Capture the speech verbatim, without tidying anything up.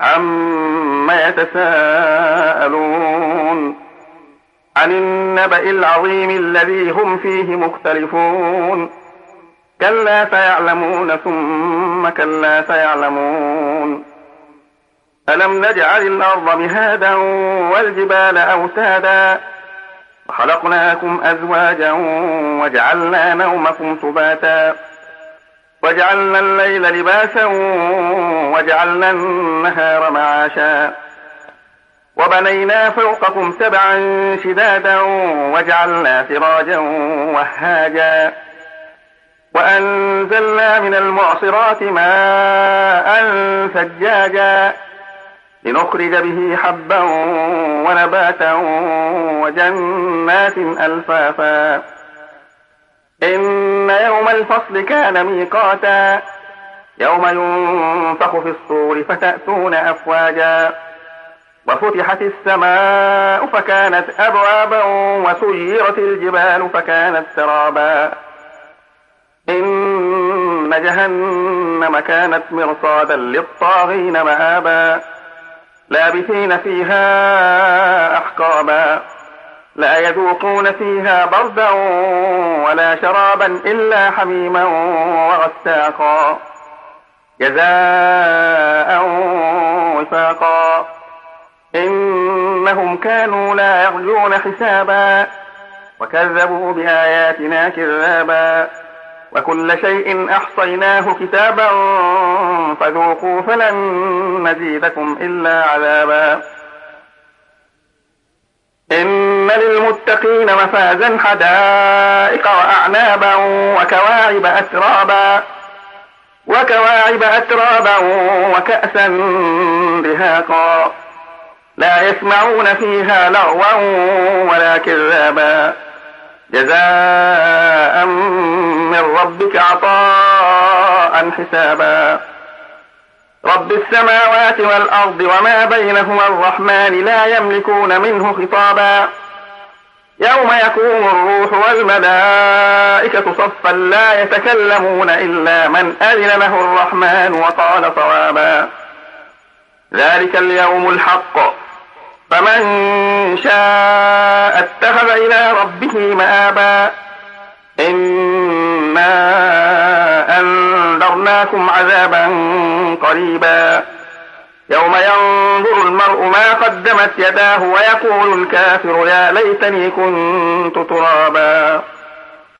عما يتساءلون عن النبأ العظيم الذي هم فيه مختلفون كلا سيعلمون ثم كلا سيعلمون ألم نجعل الأرض مهادا والجبال أوتادا وخلقناكم أزواجا وجعلنا نومكم سباتا وجعلنا الليل لباسا وجعلنا النهار معاشا وبنينا فوقكم سبعا شدادا وجعلنا سراجا وهاجا وأنزلنا من المعصرات ماء ثجاجا لنخرج به حبا ونباتا وجنات ألفافا إن يوم الفصل كان ميقاتا يوم ينفخ في الصور فتأتون أفواجا وفتحت السماء فكانت أبوابا وسيرت الجبال فكانت سرابا إن جهنم كانت مرصادا للطاغين مآبا لابثين فيها أحقابا لا يذوقون فيها بردا ولا شرابا إلا حميما وغساقا جزاء وفاقا إنهم كانوا لا يرجون حسابا وكذبوا بآياتنا كذابا وكل شيء أحصيناه كتابا فذوقوا فلن نزيدكم إلا عذابا إن للمتقين مفازا حدائق وأعنابا وكواعب أترابا وكواعب أترابا وكأسا دهاقا لا يسمعون فيها لغوا ولا كذابا جزاء من ربك عطاء حسابا رب السماوات والأرض وما بينهما الرحمن لا يملكون منه خطابا يوم يقوم الروح والملائكة صفا لا يتكلمون إلا من أذن له الرحمن وقال صوابا ذلك اليوم الحق فمن شاء اتخذ إلى ربه مآبا إنا أنذرناكم عذابا قريبا يوم ينظر المرء ما قدمت يداه ويقول الكافر يا ليتني كنت ترابا